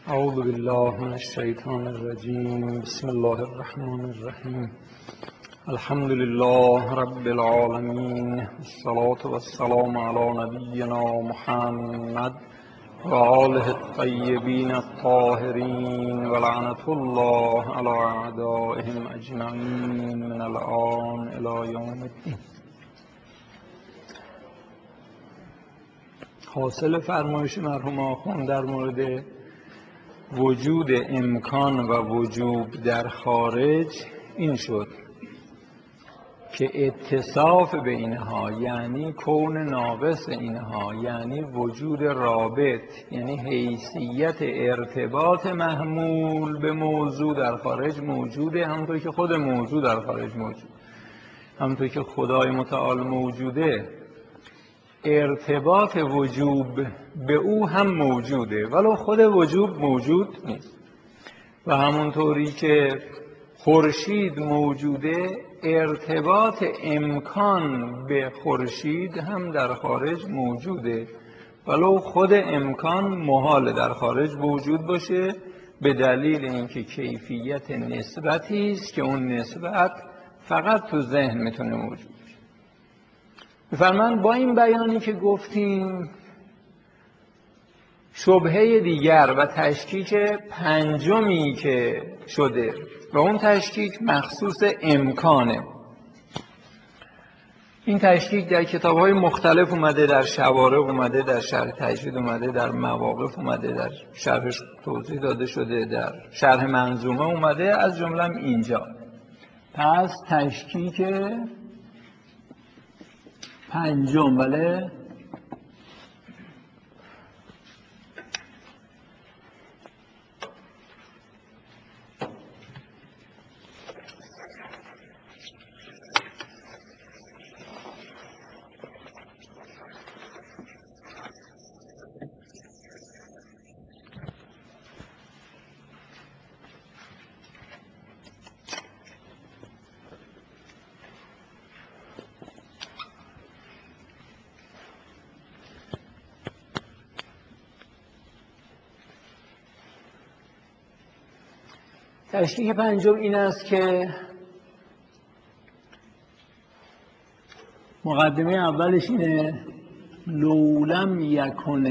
اعوذ بالله من الشیطان الرجیم. بسم الله الرحمن الرحیم. الحمد لله رب العالمین، الصلاة والسلام علی نبینا محمد و آله الطیبین الطاهرین و لعنة الله علی اعدائهم اجمعین من الآن الی یوم الدین. حاصل فرمایش مرحوم آخوند در مورد وجود امکان و وجوب در خارج این شد که اتصاف به اینها یعنی کون ناقص اینها، یعنی وجود رابط، یعنی حیثیت ارتباط محمول به موضوع در خارج موجوده، همونطور که خود موضوع در خارج موجود، همونطور که خدای متعال موجوده، ارتباط وجوب به او هم موجوده ولو خود وجوب موجود نیست. و همونطوری که خورشید موجوده، ارتباط امکان به خورشید هم در خارج موجوده ولو خود امکان محال در خارج موجود باشه، به دلیل اینکه کیفیت نسبتی است که اون نسبت فقط تو ذهن میتونه موجود باشه. می‌فرمایند با این بیانی که گفتیم، شبهه دیگر و تشکیک پنجمی که شده و اون تشکیک مخصوص امکانه. این تشکیک در کتاب‌های مختلف اومده، در شوارع اومده، در شرح تجوید اومده، در مواقف اومده، در شرحش توضیح داده شده، در شرح منظومه اومده، از جمله اینجا. پس تشکیک پنجم، بله، تشکیک پنجم این است که مقدمه اولش اینه: لولم یکن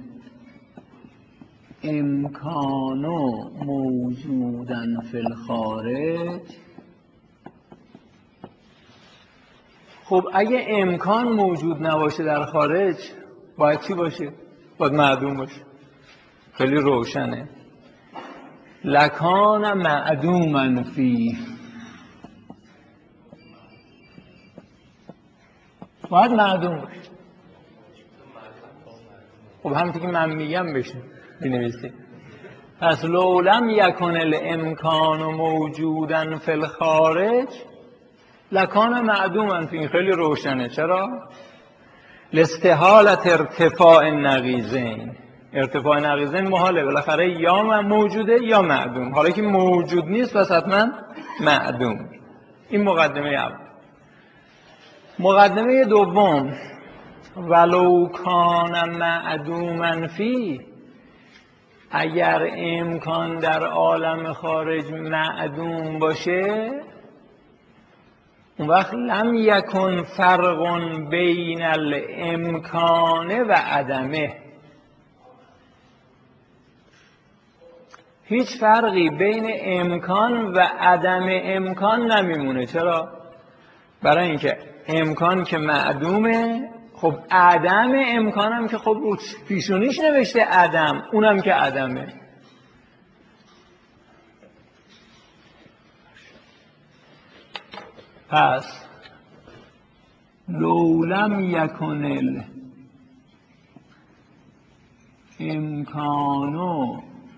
الامکان موجودا فی الخارج. خب اگه امکان موجود نباشه در خارج، باید چی باشه؟ باید معدوم باشه. خیلی روشنه. لکان معدوما فی، باید معدوم باشه. خب همونطور که من میگم بشه بنویسید. پس لولم یکن الامکان موجودا فی الخارج لکان معدوما فی. خیلی روشنه. چرا؟ لاستحالة ارتفاع النقیضین. ارتفاع نقیضین محاله، بالاخره یا موجوده یا معدوم. حالا که موجود نیست پس حتما معدوم. این مقدمه اول. مقدمه دوم: ولو کان معدوما فی، اگر امکان در عالم خارج معدوم باشه، اون وقت لم یکن فرق بین الامکان و عدمه. هیچ فرقی بین امکان و عدم امکان نمیمونه. چرا؟ برای اینکه امکان که معدومه، خب عدم امکان هم که خب پیشونیش نوشته عدم، اونم که عدمه. پس لولم یکن الامکان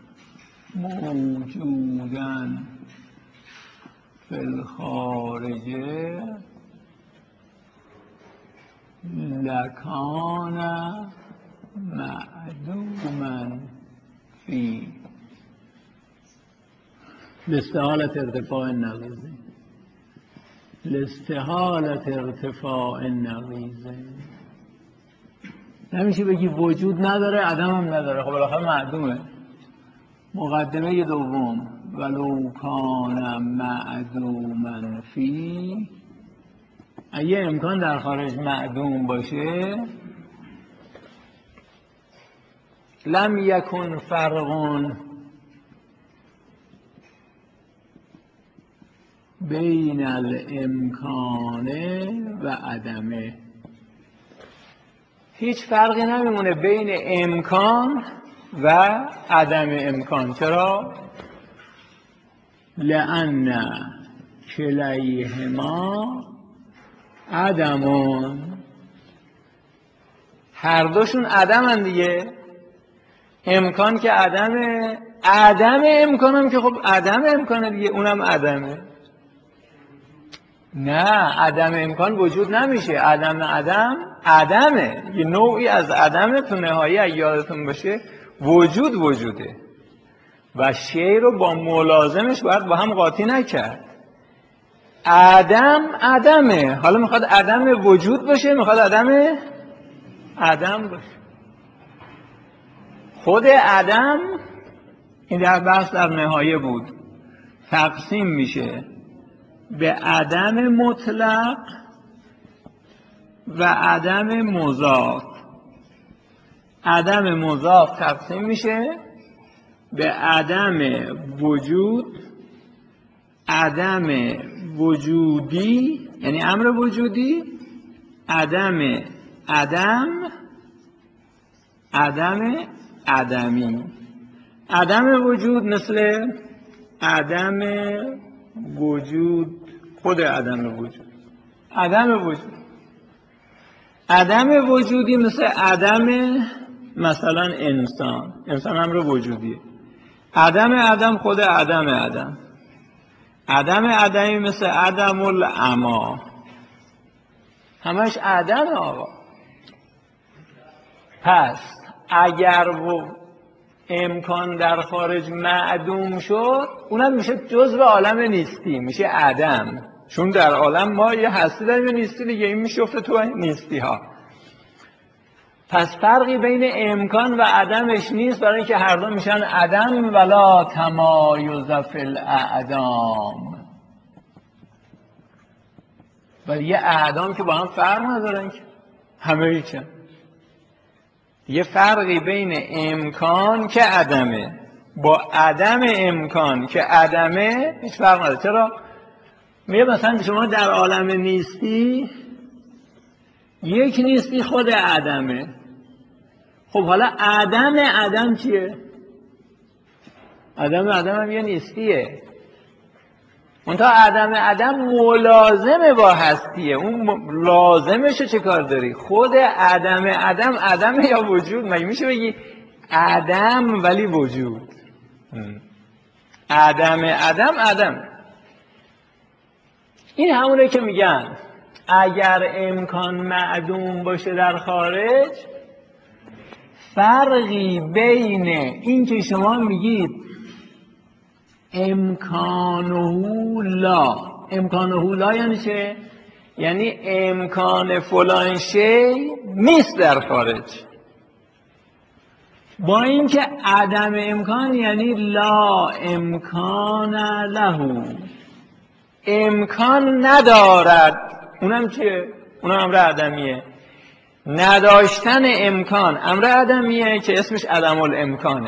موجوداً فی الخارج لکان معدوما فی لاستحالة ارتفاع النقیضین. لاستحالة ارتفاع النقیضین نمیشه بگی وجود نداره عدم هم نداره، خب بالاخره معدومه. مقدمه دوم ولو کان معدوما فی، اگه امکان در خارج معدوم باشه، لم یکن فرق بین الامکان و عدمه، هیچ فرقی نمیمونه بین امکان و عدم امکان. چرا؟ لأن کلیهما عدمون، هر دوشون عدمن دیگه. امکان که عدمه، عدم امکان هم که خب عدم امکانه دیگه، اونم عدمه. نه، عدم امکان وجود نمیشه، عدم عدمه، یه نوعی از عدمه. تو نهایی یادتون باشه وجوده و شی رو با ملازمش باید با هم قاطی نکرد. عدمه، حالا میخواد عدم وجود باشه، میخواد عدم باشه. خود عدم، این در بحث در نهایه بود، تقسیم میشه به عدم مطلق و عدم مضاف. عدم مضاف تقسیم میشه به عدم وجود، عدم وجودی یعنی امر وجودی، عدم عدمی. عدم وجود مثل عدم وجود، خود عدم وجود. عدم وجودی مثل عدم مثلا انسان امر وجودیه. عدم خود عدم عدمی مثل عدم العما، همش عدم. آقا پس اگر امکان در خارج معدوم شد، اونم میشه جزء عالم نیستی، میشه عدم. چون در عالم ما یه هستی داریم، نیستی دیگه، این میشه افته تو نیستی ها. پس فرقی بین امکان و عدمش نیست، برای اینکه هر دو میشن عدم ولا تمایز فی الاعدام. ولی یه اعدام که با هم فرق ندارن که همه ایچن. یه فرقی بین امکان که عدمه با عدم امکان که عدمه هیچ فرق نداره. چرا؟ میگه مثلا شما در عالم نیستی، یک نیستی خود عدمه. خب حالا عدم چیه؟ عدم هم یه نیستیه. منتها عدم ملازمه با هستیه. اون لازمشه چه کار داری؟ خود عدم یا وجود؟ مگه میشه بگی عدم ولی وجود؟ عدم. این همونه که میگن اگر امکان معدوم باشه در خارج، فرقی بین این که شما میگید امکانه لا یعنی چه؟ یعنی امکان فلان شی نیست در خارج، با اینکه عدم امکان یعنی لا امکان له، امکان ندارد. اونم چیه؟ اونم امر عدمیه. نداشتن امکان امر عدمیه که اسمش عدم الامکانه.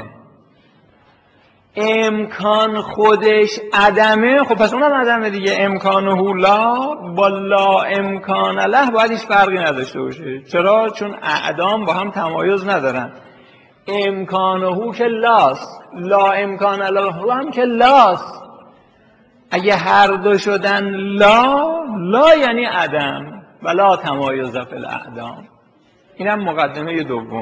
امکان خودش عدمه، خب پس اونم عدمه دیگه. امکانه لا با لا امکان له باید هیچ فرقی نداشته باشه. چرا؟ چون اعدام با هم تمایز ندارن. امکانه که لاست، لا امکان له هم که لاست. اگه هر دو شدن لا یعنی عدم و لا تمایز فی الاعدام. اینم مقدمه دوم.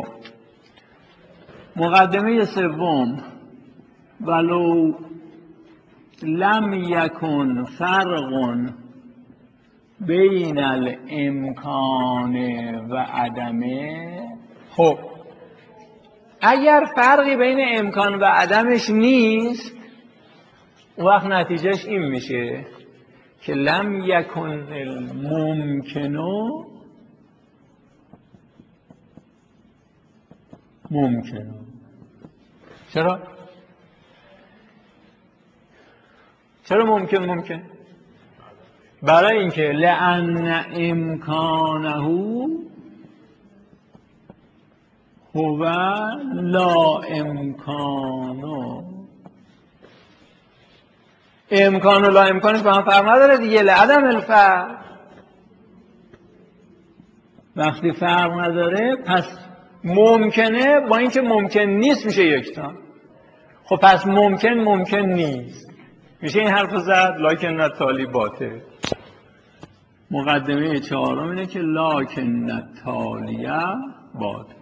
مقدمه سوم ولو لم یکن فرق بین الامکان و عدمه. خب اگر فرقی بین امکان و عدمش نیست، اون وقت نتیجهش این میشه که لم یکن الممکنو ممکنو. چرا؟ چرا ممکن؟ برای اینکه لأن امکانه هو لا امکانو. امکان و لا امکانش با هم فرق نداره دیگه، لعدم الفرق. وقتی فرق نداره پس ممکنه با اینکه ممکن نیست میشه یکتا. خب پس ممکن نیست، میشه این حرف زد لکن التالی باطل. مقدمه چهارم اینه که لکن التالیه باطل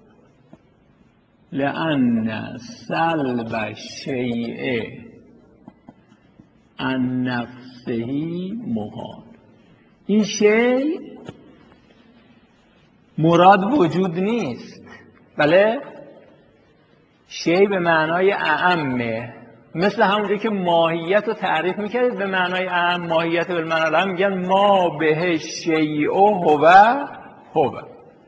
لأن سلب الشیء عن نفسه محال. این شیء مراد وجود نیست، بله شیء به معنای اعمه، مثل همونجایی که ماهیت رو تعریف میکردید به معنای اعم، ماهیت به معنای اعم میگن ما به شیء هو.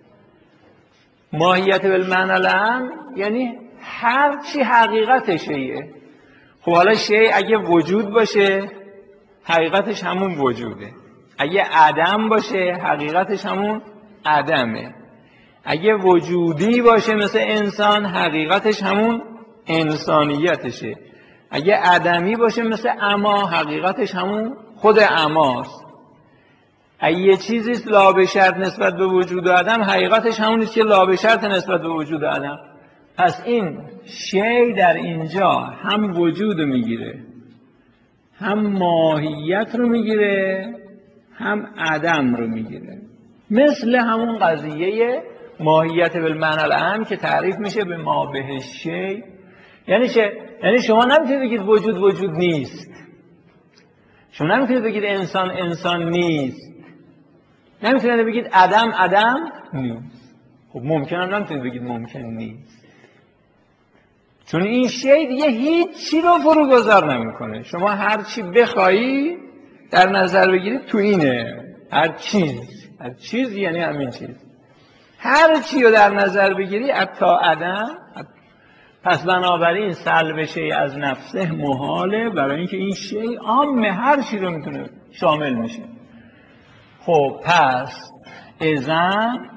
ماهیت به معنای اعم یعنی هر چی حقیقت شیء. خب حالا شیء اگه وجود باشه حقیقتش همون وجوده، اگه عدم باشه حقیقتش همون عدمه، اگه وجودی باشه مثل انسان حقیقتش همون انسانیتشه، اگه عدمی باشه مثل عما حقیقتش همون خود عماست. اگه یه چیزی لا به شرط نسبت به وجود و عدم حقیقتش همونیست که لا به شرط نسبت به وجود و عدم. پس این شی در اینجا هم وجود رو میگیره، هم ماهیت رو میگیره، هم عدم رو میگیره. مثل همون قضیه ماهیت بالمعنی العام که تعریف میشه به ما به شی. یعنی شما نمیتونید بگید وجود نیست، شما نمیتونید بگید انسان نیست، نمیتونید بگید عدم نیست. خب ممکنه نمیتونید بگید ممکن نیست، چون این شی دیگه هیچی رو فروگذار نمیکنه. شما هر چی بخوایی در نظر بگیرید تو اینه، هر چیز یعنی همین چیز، هر چی رو در نظر بگیری حتی عدم. پس بنابراین سلب شی از نفسه محاله، برای اینکه این شی عام هر چی رو میتونه شامل میشه. خب پس اذن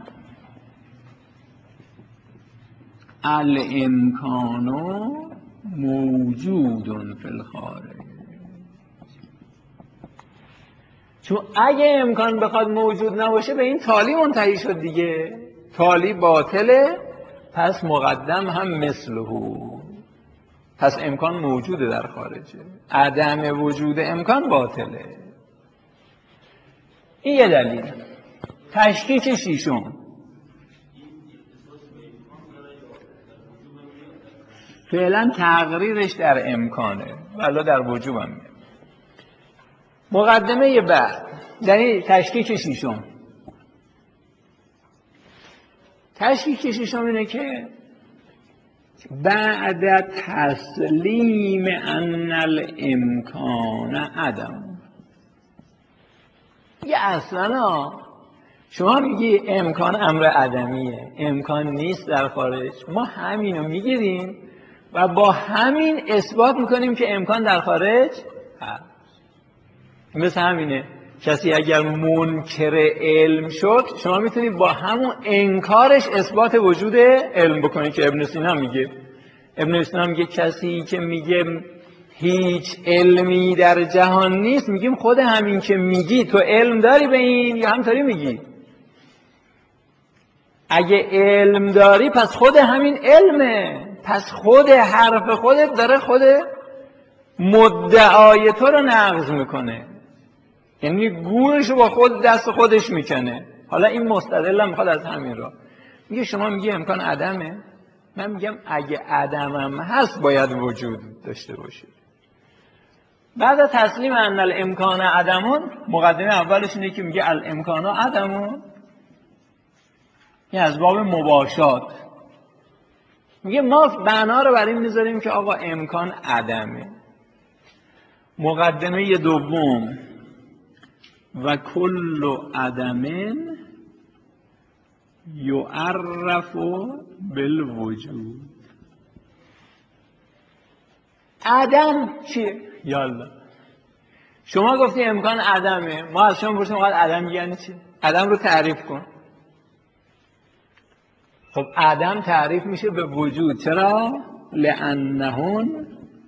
الامکان موجود فی الخارج. چون اگه امکان بخواد موجود نباشه به این تالی منتهی شد دیگه، تالی باطله، پس مقدم هم مثله. پس امکان موجوده در خارجه، عدم وجود امکان باطله. این یه دلیل. تشکیک شیشم فعلا تقریرش در امکانه ولی در وجوب هم میاد. مقدمه بعد یعنی تشکیک شیشم. تشکیک شیشم اینه که بعد تسلیم ان الامکان عدم. یه اصلا شما میگی امکان امر عدمیه، امکان نیست در خارج، ما همینو میگیریم و با همین اثبات میکنیم که امکان در خارج هست. مثل همینه، کسی اگر منکر علم شد شما میتونید با همون انکارش اثبات وجود علم بکنید که ابن سینا میگه کسی که میگه هیچ علمی در جهان نیست، میگیم خود همین که میگی تو علم داری به این یا همطوری میگی؟ اگه علم داری پس خود همین علمه، پس خود حرف خودت داره خود مدعای تو رو نقض میکنه، یعنی گورشو با خود دست خودش میکنه. حالا این مستدل هم میخواد از همین را میگه شما میگه امکان عدمه، من میگم اگه عدمم هست باید وجود داشته باشه. بعد از تسلیم ان الامکان عدمون، مقدمه اولش اینه که میگه الامکان عدمون، این از باب مباشات. میگه ما بنا رو بر این میذاریم که آقا امکان عدمه. مقدمه دوم و کل عدم یعرف بالوجود. عدم چیه؟ یالا شما گفتی امکان عدمه، ما از شما پرسیم وقت عدم یعنی چی؟ عدم رو تعریف کن. خب عدم تعریف میشه به وجود. چرا؟ لأنهن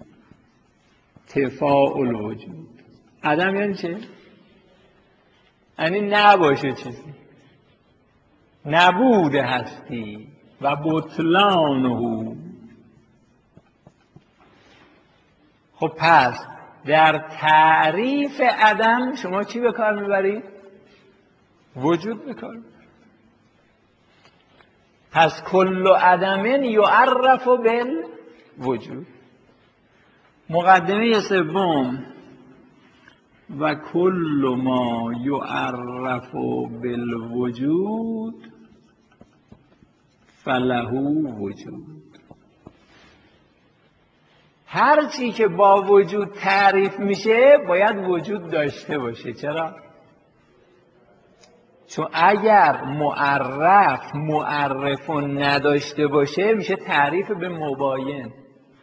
تفاء الوجود. عدم یعنی چه؟ یعنی نباشه چیزی، نبود هستی و بطلانه. خب پس در تعریف عدم شما چی به کار میبرید؟ وجود به کار میبرید. پس کل عدم یعرف بالوجود. مقدمه سوم و کل ما یعرف بالوجود فله وجود. هر چی که با وجود تعریف میشه باید وجود داشته باشه. چرا؟ چون اگر معرف نداشته باشه میشه تعریف به مباین.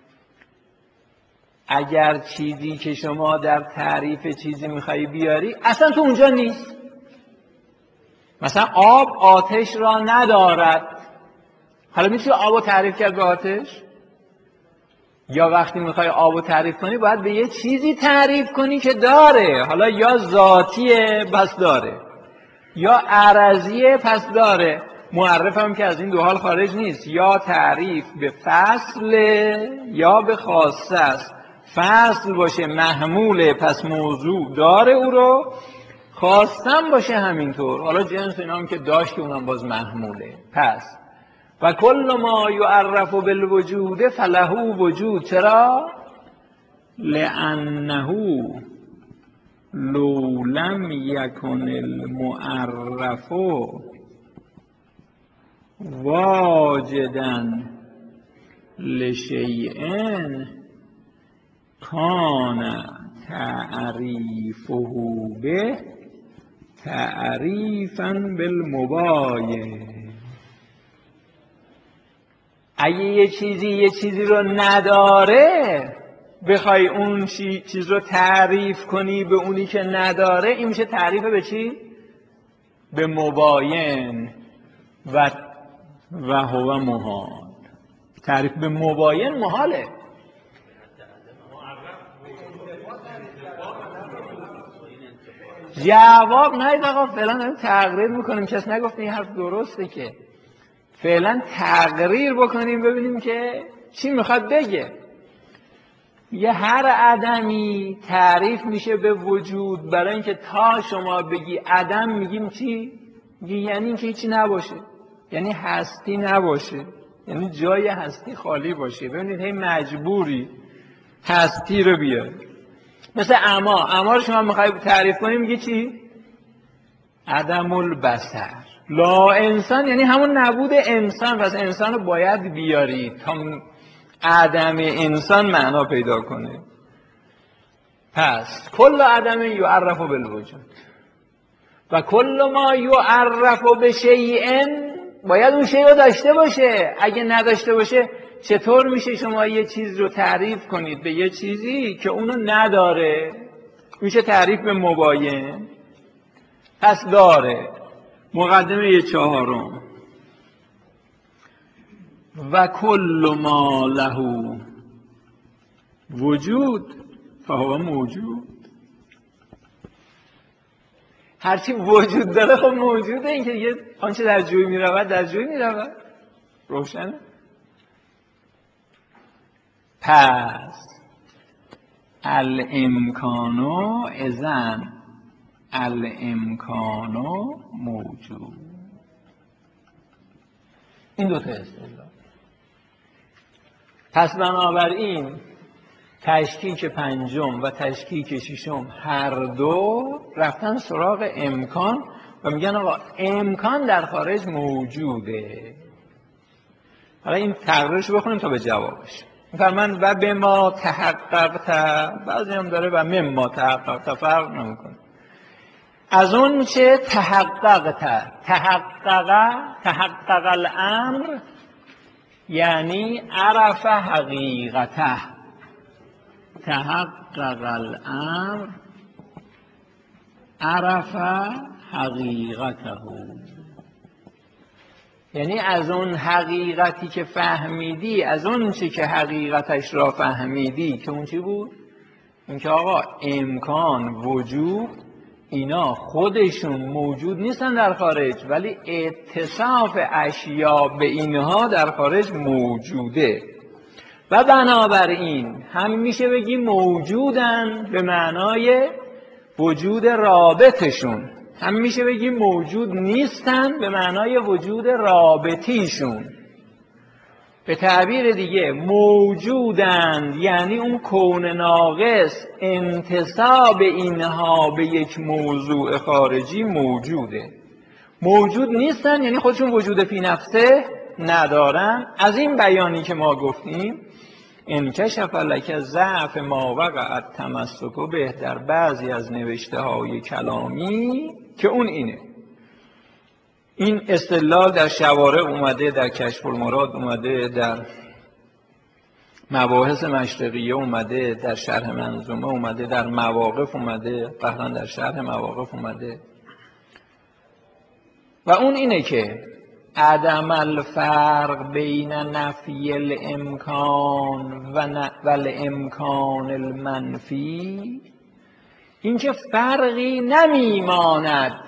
اگر چیزی که شما در تعریف چیزی میخوایی بیاری اصلا تو اونجا نیست، مثلا آب آتش را ندارد، حالا میشه آب رو تعریف کرد به آتش؟ یا وقتی میخوای آب رو تعریف کنی باید به یه چیزی تعریف کنی که داره، حالا یا ذاتیه پس داره یا عرضیه پس داره. معرف هم که از این دو حال خارج نیست، یا تعریف به فصل یا به خاصه است. فصل باشه محموله پس موضوع داره او رو، خواستم باشه همینطور، حالا جنس اینا هم که داشت که اونم باز محموله. پس و کل ما یعرف بالوجود فله وجود. چرا؟ لأنه لو لم یکن المعرف واجدا لشیء کان تعریفه به تعریفا بالمباین. اگه یه چیزی رو نداره بخوای اون چیز رو تعریف کنی به اونی که نداره، این میشه تعریف به چی؟ به مباین. و هو محال. تعریف به مباین محاله. جواب نه آقا، فعلا تقریر میکنیم، کس نگفته این حرف درسته که فعلا تقریر بکنیم ببینیم که چی میخواد بگه. یه هر عدمی تعریف میشه به وجود، برای اینکه تا شما بگی عدم میگیم چی؟ یعنی اینکه هیچی نباشه، یعنی هستی نباشه، یعنی جای هستی خالی باشه. ببینید هی مجبوری هستی رو بیاری. مثل اما رو شما میخوای تعریف کنی میگی چی؟ عدم البصر. لا انسان یعنی همون نبود انسان، پس انسان رو باید بیاری تا عدم انسان معنا پیدا کنه. پس کل عدم یعرف بالوجود و کل ما یعرف بشیء، باید اون شیء رو داشته باشه. اگه نداشته باشه چطور میشه شما یه چیز رو تعریف کنید به یه چیزی که اونو نداره؟ میشه تعریف به مباین. پس داره. مقدمه چهارم و کل ما له وجود فهو موجود. هرچی وجود داره خب موجوده. این که یه آنچه در جوی میرود در جوی میرود، روشنه. پس الامکانو اذن الامکانو موجود. این دو تا اصطلاح. پس بنابراین تشکیک پنجم و تشکیک ششم هر دو رفتن سراغ امکان و میگن آقا امکان در خارج موجوده. حالا این تقریرش بخونیم تا به جوابش. میفرمند و به ما تحققت، بعضی هم داره و مما تحققت، فرق نمیکنه. از اون چه تحققت، تحقق الامر یعنی عرف حقیقته. تحقق الامر عرف حقیقته، یعنی از اون حقیقتی که فهمیدی، از اون چی که حقیقتش را فهمیدی، که اون چی بود؟ این که آقا امکان، وجود، اینا خودشون موجود نیستن در خارج، ولی اتصاف اشیا به اینها در خارج موجوده و بنابراین هم میشه بگی موجودن به معنای وجود رابطشون، هم میشه بگی موجود نیستن به معنای وجود رابطیشون. به تعبیر دیگه موجودند یعنی اون کون ناقص انتساب اینها به یک موضوع خارجی موجوده. موجود نیستن یعنی خودشون وجود فی نفسه ندارن. از این بیانی که ما گفتیم انکشف لک ضعف ما وقع التمسک به در بعضی از نوشته های کلامی، که اون اینه. این استدلال در شوارع اومده، در کشف المراد اومده، در مباحث مشرقیه اومده، در شرح منظومه اومده، در مواقف اومده، قطعا در شرح مواقف اومده و اون اینه که عدم الفرق بین نفی الامکان و الامکان المنفی، این که فرقی نمیماند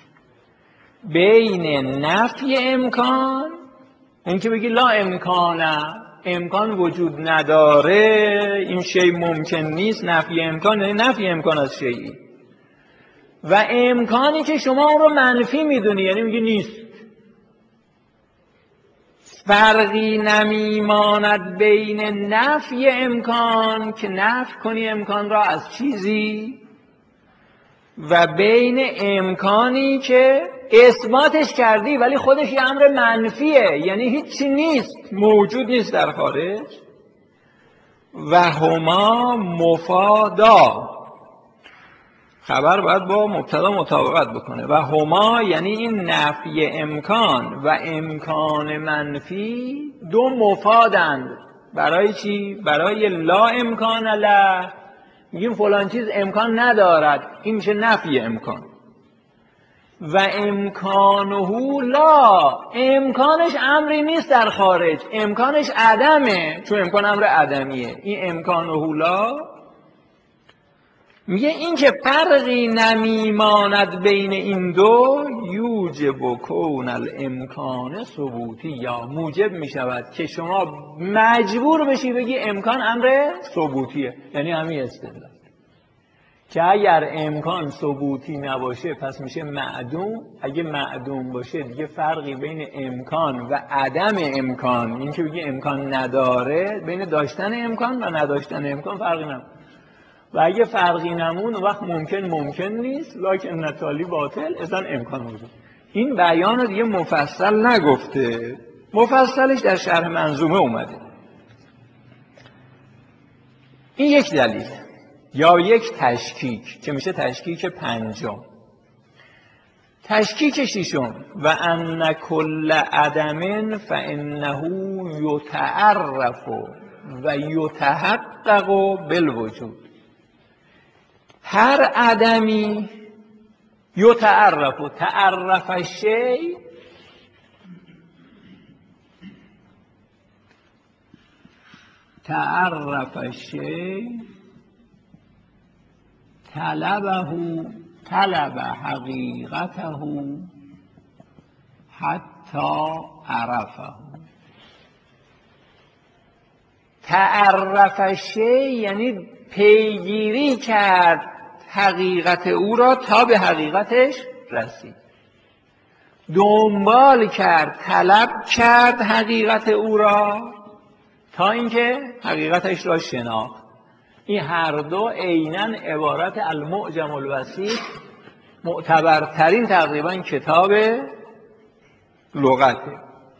بین نفی امکان، این که بگی لا امکانه، امکان وجود نداره، این شی ممکن نیست، نفی امکان یعنی نفی امکان از شیئی، و امکانی که شما اون رو منفی میدونی یعنی میگی نیست. فرقی نمیماند بین نفی امکان که نفی کنی امکان را از چیزی و بین امکانی که اثباتش کردی ولی خودش یه امر منفیه، یعنی هیچی نیست، موجود نیست در خارج. و هما مفادا، خبر باید با مبتدا مطابقت بکنه. و هما یعنی این نفی امکان و امکان منفی دو مفادند. برای چی؟ برای لا امکان له، میگیم فلان چیز امکان ندارد، این میشه نفی امکان. و امکانه لا، امکانش امری نیست در خارج، امکانش عدمه، چون امکان امر عدمیه. این امکانه لا میگه این که فرقی نمیماند بین این دو، یوجب کون الامکان ثبوتی، یا موجب میشود که شما مجبور بشی بگی امکان امر ثبوتیه، یعنی همین استدلال که اگر امکان ثبوتی نباشه پس میشه معدوم، اگه معدوم باشه دیگه فرقی بین امکان و عدم امکان، این که بگی امکان نداره، بین داشتن امکان و نداشتن امکان فرقی نمونه، و اگه فرقی نمون وقت ممکن نیست، لکن نتالی باطل اذن امکان وجود. این بیان رو دیگه مفصل نگفته، مفصلش در شرح منظومه اومده. این یک دلیل یا یک تشکیک که میشه تشکیک پنجم. تشکیک ششم و ان کل عدم فانه یتعرف و یتحقق بالوجود. هر عدمی یتعرف، تعرف الشیء، تعرف الشیء طلبه، طلب حقیقته حتی عرفه. تعرف الشیء یعنی پیگیری کرد حقیقت او را تا به حقیقتش رسید، دنبال کرد، طلب کرد حقیقت او را تا اینکه حقیقتش را شناخت. این هر دو عیناً عبارت المعجم الوسیط، معتبرترین تقریبا کتاب لغته.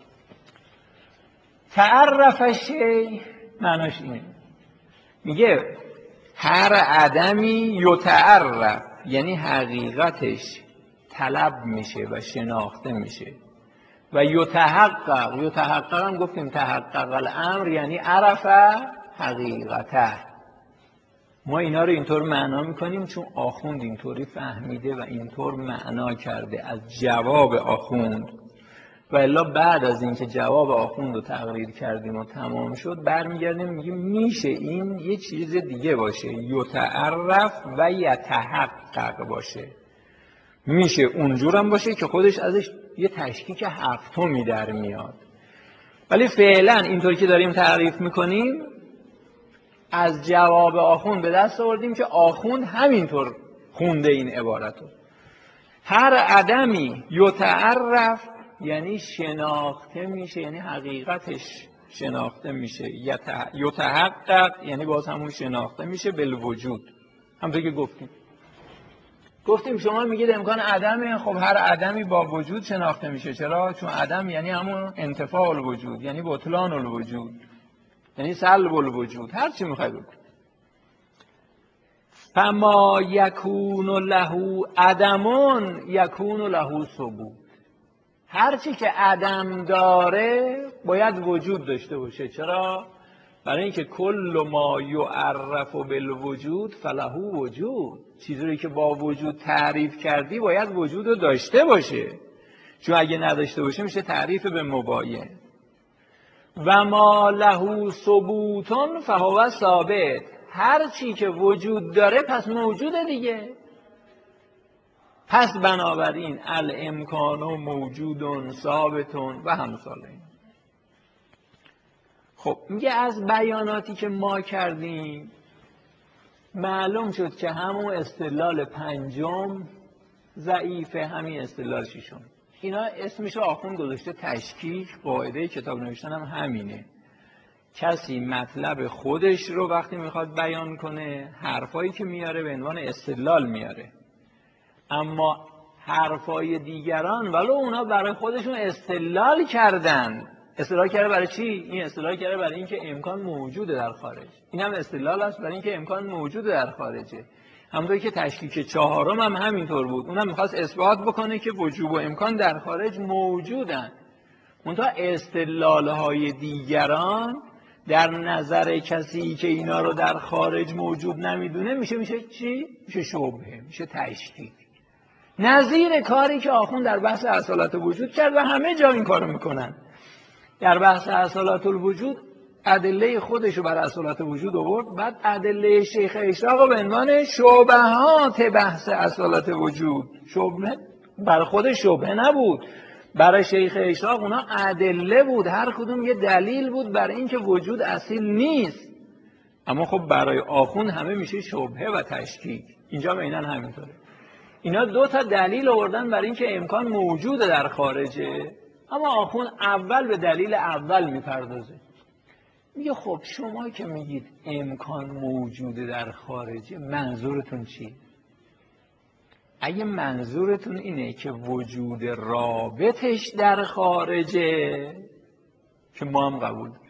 تعرف الشیء معناش اینه، میگه هر عدمی یتعرف یعنی حقیقتش طلب میشه و شناخته میشه، و یتحقق، یتحقق هم گفتیم تحقق الامر یعنی عرف حقیقته. ما اینا رو اینطور معنا میکنیم چون آخوند اینطوری فهمیده و اینطور معنا کرده از جواب آخوند. و الا بعد از اینکه جواب آخوند رو تقریر کردیم و تمام شد برمیگردیم میگیم میشه این یه چیز دیگه باشه، یتعرف و یتحقق باشه، میشه اونجور هم باشه که خودش ازش یه تشکیک هفتمی در میاد. ولی فعلا اینطور که داریم تعریف میکنیم از جواب آخوند به دست آوردیم که آخوند همینطور خونده این عبارتو. هر عدمی یتعرف یعنی شناخته میشه، یعنی حقیقتش شناخته میشه. یتحقق یعنی باز همون شناخته میشه بالوجود. همونطور که گفتیم شما میگید امکان عدمه، خب هر عدمی با وجود شناخته میشه. چرا؟ چون عدم یعنی همون انتفاع الوجود، یعنی بطلان الوجود، یعنی سلب الوجود، هر چی میخوای بگو. فما یکون له عدمون یکون له ثبوت. هر چی که عدم داره باید وجود داشته باشه. چرا؟ برای اینکه کل ما یعرف بالوجود فله وجود. چیزی که با وجود تعریف کردی باید وجود رو داشته باشه، چون اگه نداشته باشه میشه تعریف به مباین. و ما له ثبوتون فهو ثابت. هر چی که وجود داره پس موجوده دیگه. پس بنابراین الامکان موجودون ثابتون و همثال این. خب میگه از بیاناتی که ما کردیم معلوم شد که همون استدلال پنجم ضعیفه، همین استدلال ششم. اینا اسمشو آخوند گذاشته تشکیک. قاعده کتاب نوشتن هم همینه. کسی مطلب خودش رو وقتی میخواد بیان کنه حرفایی که میاره به عنوان استدلال میاره، اما حرفای دیگران ولو اونا برای خودشون استدلال کردن. استدلال کرده برای چی؟ این استدلال کرده برای اینکه امکان موجوده در خارج. این هم استدلال است برای اینکه امکان موجوده در خارجه. همونطوری که تشکیک چهارم هم همینطور بود. اونم میخواست اثبات بکنه که وجوب و امکان در خارج موجودن. منتها استدلال‌های دیگران در نظر کسی که اینا رو در خارج موجود نمیدونه میشه چی؟ میشه شبهه، میشه تشکیک. نظیر کاری که آخوند در بحث اصالت وجود کرد و همه جا این کارو میکنن. در بحث اصالت الوجود ادله خودشو بر اصالت وجود آورد، بعد ادله شیخ اشراق به عنوان شبهات بحث اصالت وجود. شبهه بر خودش شبهه نبود، برای شیخ اشراق اونا ادله بود، هر کدوم یه دلیل بود برای اینکه وجود اصیل نیست. اما خب برای آخوند همه میشه شبهه و تشکیک. اینجا عیناً همینطوره. اینا دو تا دلیل آوردن برای اینکه امکان موجوده در خارجه، اما آخوند اول به دلیل اول میپردازه. میگه خب شما که میگید امکان موجوده در خارجه منظورتون چی؟ اگه منظورتون اینه که وجود رابطش در خارجه که ما هم قبول داریم،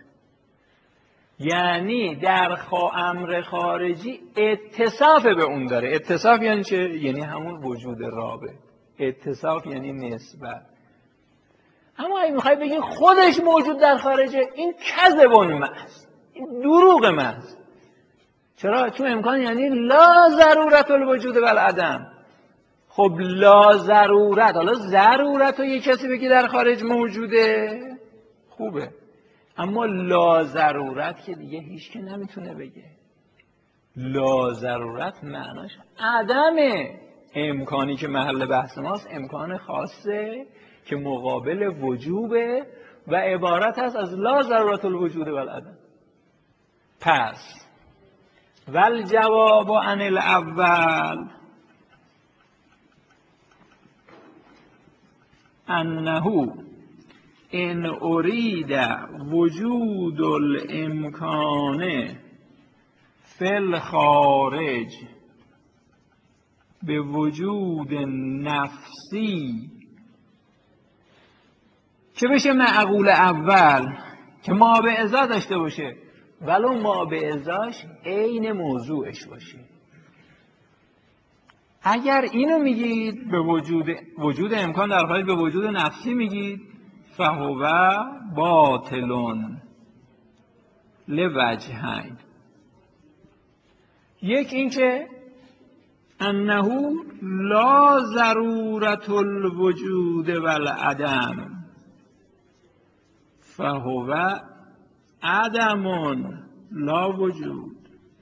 یعنی در امر خارجی اتصاف به اون داره. اتصاف یعنی چه؟ یعنی همون وجود رابط. اتصاف یعنی نسبت. اما اگه میخوای بگی خودش موجود در خارجه، این کذب محض، این دروغ محض. چرا؟ چون امکان یعنی لا ضرورت الوجود والعدم. خب لا ضرورت، حالا ضرورت رو یه کسی بگی در خارج موجوده خوبه، اما لا ضرورت که دیگه هیچ که نمیتونه بگه. لا ضرورت معناش عدمه. امکانی که محل بحث ماست امکان خاصه که مقابل وجوبه و عبارت هست از لا ضرورت الوجود والعدم. پس والجواب عن الاول انه ان ارید وجود الامکان فی الخارج به وجود نفسی که بشه معقول اول که ما به ازا داشته باشه ولو ما به ازاش عین موضوعش باشه. اگر اینو میگید به وجود امکان در خارج به وجود نفسی میگید فهو باطلون لوجهین. یک این که انه لا ضرورت الوجود والعدم فهو عدم لا وجود.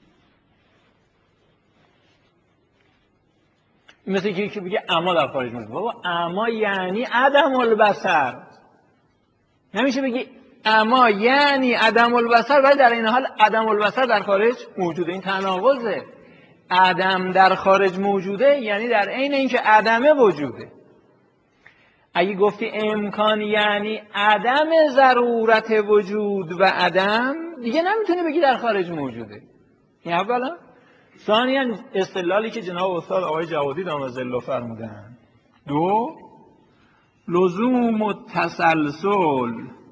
مثل که بگه اما در خارج موجود. بابا اما یعنی عدم البصر، نمیشه بگی اما یعنی عدم البصر ولی در این حال عدم البصر در خارج موجوده. این تناقضه. عدم در خارج موجوده یعنی در عین اینکه عدمه وجوده. اگه گفتی امکان یعنی عدم ضرورت وجود و عدم، دیگه نمیتونی بگی در خارج موجوده. این اولا. ثانیاً استدلالی که جناب استاد آقای جوادی دامه ظله فرمودن. دو، لزوم التسلسل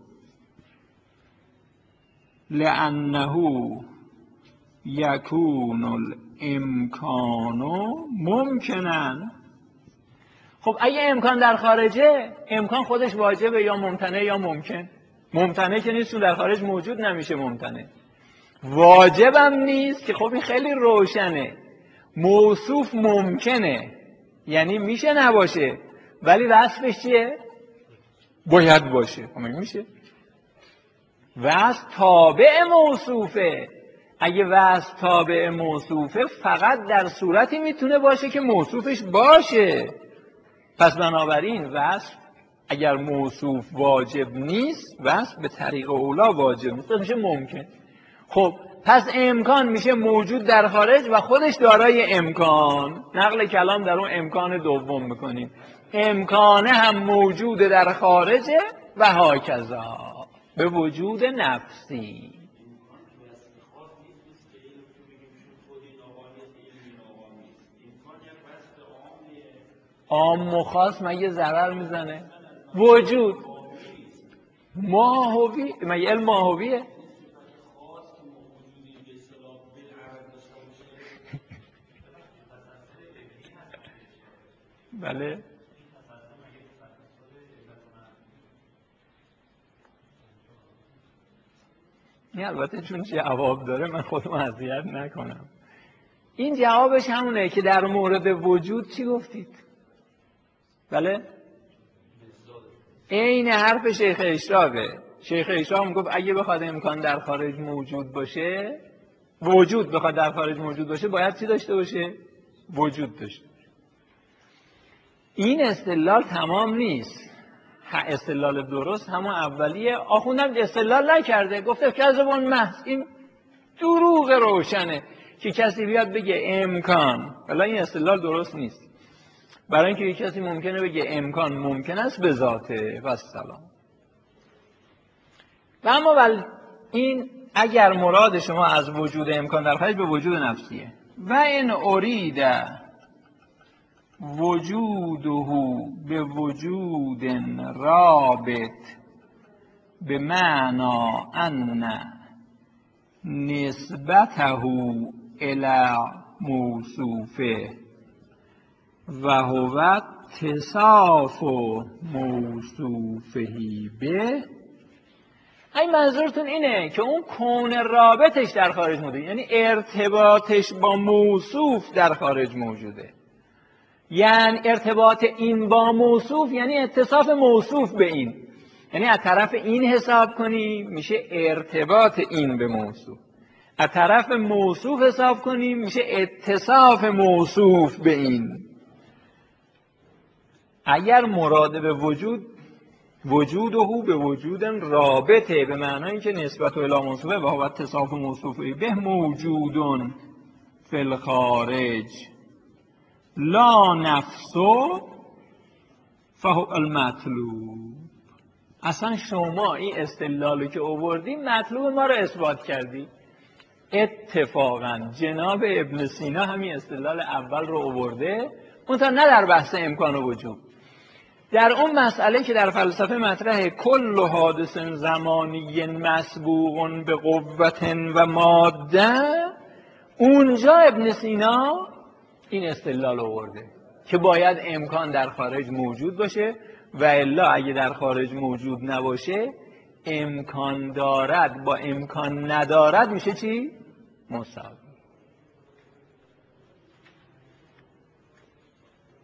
لانه یکون الامکان ممکنا. خب اگه امکان در خارجه، امکان خودش واجبه یا ممتنع یا ممکن؟ ممتنع که نیست، در خارج موجود نمیشه ممتنع. واجبم نیست که خب این خیلی روشنه. موصوف ممکنه یعنی میشه نباشه ولی وصفش چیه؟ باید باشه. خب میشه. وصف تابع موصوفه. اگه وصف تابع موصوفه فقط در صورتی میتونه باشه که موصوفش باشه. پس بنابراین وصف اگر موصوف واجب نیست، وصف به طریق اولا واجب نیست، میشه ممکن. خب پس امکان میشه موجود در خارج و خودش دارای امکان. نقل کلام در اون امکان دوم میکنیم. امکانه هم موجود در خارجه و هاکذا به وجود نفسی. عام و خاص مگه ضرر میزنه؟ وجود ماهوی مگه علم ماهویه؟ بله نه، البته چون جواب داره من خودم اذیت نکنم. این جوابش همونه که در مورد وجود چی گفتید؟ بله؟ این حرف شیخ اشراقه. شیخ اشراق میگفت اگه بخواد امکان در خارج موجود باشه، وجود بخواد در خارج موجود باشه، باید چی داشته باشه؟ وجود داشته باشه. این استدلال تمام نیست. استدلال درست همون اولیه. آخوندم استدلال نکرده، گفته کذبون محض. این دروغ روشنه که کسی بیاد بگه امکان، ولی این استدلال درست نیست. برای اینکه یک کسی ممکنه بگه امکان ممکن است به ذاته و السلام. و اما این اگر مراد شما از وجود امکان در خارج به وجود نفسیه و این ارید وجوده به وجود رابط به معنا ان نسبته الی موصوفه و هو اتصاف موصوفه به. این منظورتون اینه که اون کون رابطش در خارج موجوده، یعنی ارتباطش با موصوف در خارج موجوده. یعنی ارتباط این با موصوف یعنی اتصاف موصوف به این. یعنی از طرف این حساب کنی میشه ارتباط این به موصوف، از طرف موصوف حساب کنی میشه اتصاف موصوف به این. اگر مراد به وجوده به وجود رابطه به معنای که نسبت الی موصوفه و هو اتصاف موصوفه به موجودون فی الخارج لا نفسو فهو المطلوب. اصلا شما این استدلالی که آوردی مطلوب ما رو اثبات کردی. اتفاقا جناب ابن سینا همین استدلال اول رو آورده، منتها نه در بحث امکان و وجود. در اون مسئله که در فلسفه مطرحه کل حادث زمانی مسبوق به قوت و ماده، اونجا ابن سینا این استدلال آورده که باید امکان در خارج موجود باشه و الا اگه در خارج موجود نباشه امکان دارد با امکان ندارد میشه چی؟ مساوی.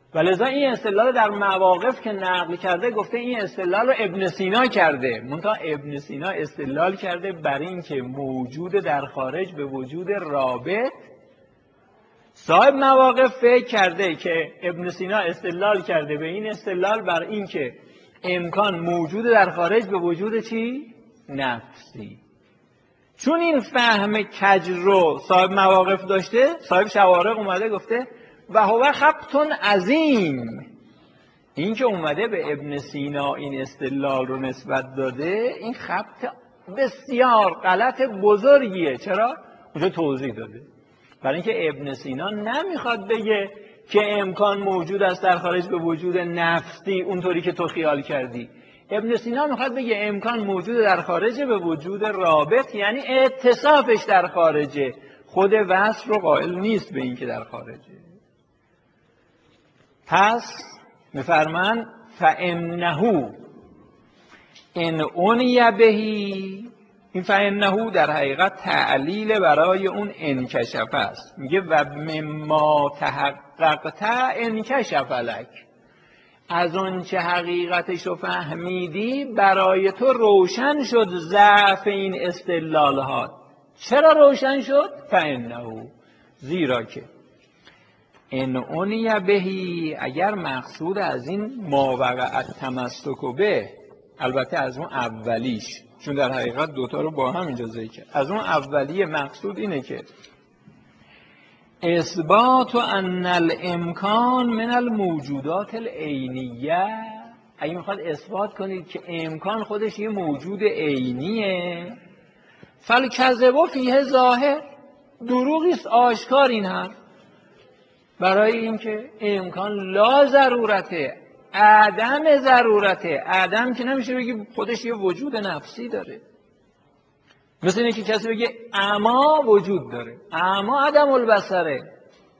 و لذا این استدلال در مواقف که نقل کرده گفته این استدلال رو ابن سینا کرده. منتها ابن سینا استدلال کرده بر این که موجود در خارج به وجود رابط. صاحب مواقف فکر کرده که ابن سینا استدلال کرده به این استدلال بر این که امکان موجود در خارج به وجود چی؟ نفسی. چون این فهم کج رو صاحب مواقف داشته، صاحب شوارق اومده گفته و هو خبط عظیم. این که اومده به ابن سینا این استدلال رو نسبت داده، این خبط بسیار غلط بزرگیه. چرا؟ اونجا توضیح داده. برای اینکه ابن سینا نمیخواد بگه که امکان موجود است در خارج به وجود نفسی اونطوری که تو خیال کردی. ابن سینا میخواد بگه امکان موجود در خارج به وجود رابط، یعنی اتصافش در خارجه، خود وصف رو قائل نیست به این که در خارجه. پس میفرمان فانه ان عنی بهی، این فانه در حقیقت تعلیل برای اون انکشف است. میگه و مما تحققت انکشف لک، از اون چه حقیقتش رو فهمیدی برای تو روشن شد ضعف این استدلالات. چرا روشن شد؟ فانه، زیرا که ان عنی بهی، اگر مقصود از این ما وقع التمسک به، البته از اون اولیش، چون در حقیقت دوتا رو با هم اینجا ذکر، از اون اولیه مقصود اینه که اثبات ان الامکان من الموجودات العینیه، اگه میخواد اثبات کنید که امکان خودش یه موجود عینیه، فالکذب فیه ظاهر، دروغی است آشکار این حرف، برای اینکه امکان لا ضرورته، عدم ضرورته. عدم که نمیشه بگی خودش یه وجود نفسی داره. مثل اینه که کسی بگه اما وجود داره، اما عدم البصره.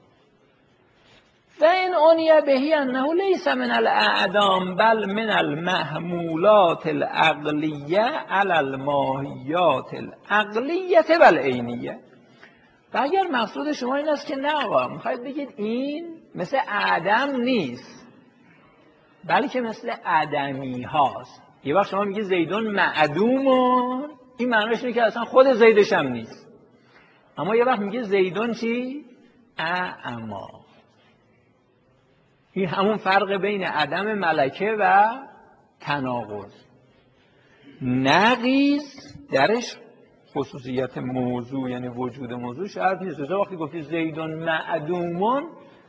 و این عنی بهی انه لیس من الاعدام بل من المحمولات العقلیه علی الماهیات العقلیه والعینیه. و اگر مقصود شما این است که نه آقا، میخواید بگید این مثل عدم نیست بلکه مثل عدمی هاست. یه وقت شما میگید زیدون معدومون، این معنیش اینه که اصلا خود زیدش هم نیست. اما یه وقت میگه زیدون چی؟ اعما. این همون فرق بین عدم ملکه و تناقض. نقیص درش خصوصیت موضوع یعنی وجود موضوع شرط نیست. لذا وقتی گفتی زیدون معدومون،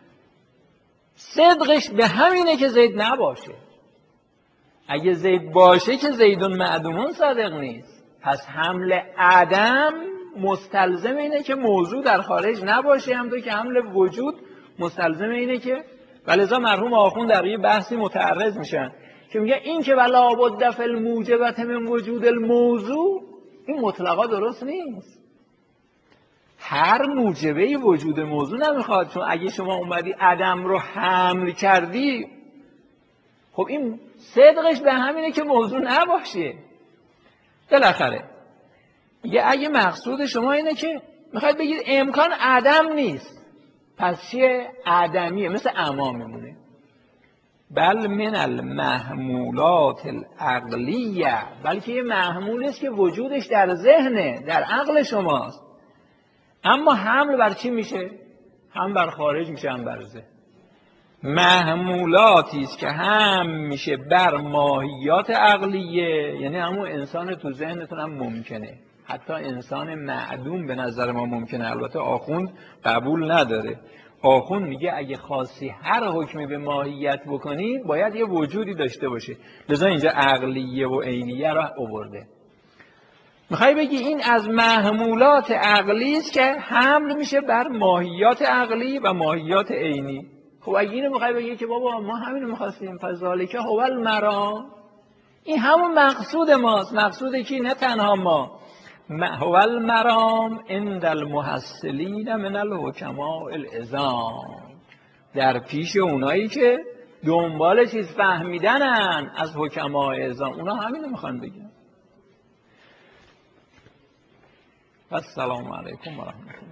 صدقش به همینه که زید نباشه. اگه زید باشه که زیدون معدومون صادق نیست. پس حمل عدم مستلزم اینه که موضوع در خارج نباشه، همونطور که حمل وجود مستلزم اینه که، ولذا مرحوم آخوند در یه بحثی متعرض میشن که میگه این که ولا بد فی الموجبت من وجود الموضوع، این مطلقا درست نیست. هر موجبه وجود موضوع نمیخواد، چون اگه شما اومدی عدم رو حمل کردی، خب این صدقش به همینه که موضوع نباشه. بالاخره میگه اگه مقصود شما اینه که میخواید بگید امکان عدم نیست، پس چیه؟ عدمیه، مثل اما میمونه. بل من المحمولات العقلیه، بلکه یه محمول است که وجودش در ذهنه، در عقل شماست. اما حمل بر چی میشه؟ هم بر خارج میشه، هم بر ذهن. محمولاتی است که هم میشه بر ماهیات عقلیه، یعنی همون انسان تو ذهنتون هم ممکنه، حتی انسان معدوم به نظر ما ممکنه. البته آخوند قبول نداره. آخوند میگه اگه خواستی هر حکمی به ماهیت بکنی باید یه وجودی داشته باشه، لذا اینجا عقلیه و عینیه را آورده. میخوای بگی این از محمولات عقلی است که حمل میشه بر ماهیات عقلی و ماهیات عینی. خب اگه اینو میخوای بگی که بابا ما همینو میخواستیم، فذالک هو المرام، این همون مقصود ماست. مقصود کی؟ نه تنها ما. هو المرام عند المحصلین من الحکماء العظام، در پیش اونایی که دنبال چیز فهمیدنن از حکماء عظام، اونا همینو میخوان بگن. السلام علیکم و رحمت الله.